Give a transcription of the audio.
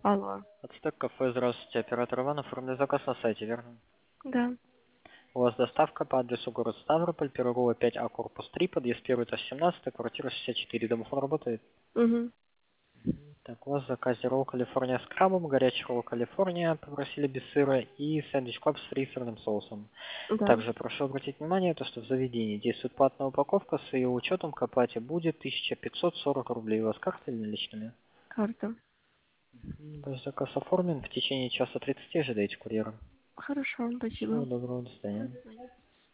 Алло. Ацтек кафе, здравствуйте. Оператор Иван, оформлю заказ на сайте, верно? Да. У вас доставка по адресу город Ставрополь, Пирогова 5А, корпус 3, подъезд 1, этаж 17, квартира 64. Домофон работает? Угу. Так, у вас в заказе ролл Калифорния с крабом, горячий ролл Калифорния, попросили без сыра, и сэндвич клаб с рисовым соусом. Да. Также прошу обратить внимание, то, что в заведении действует платная упаковка, с ее учетом к оплате будет 1540 рублей. У вас карта или наличными? Карта. Ваш заказ оформлен, в течение часа 30 ожидайте курьера. Хорошо, Всего спасибо. доброго, до До свидания. свидания.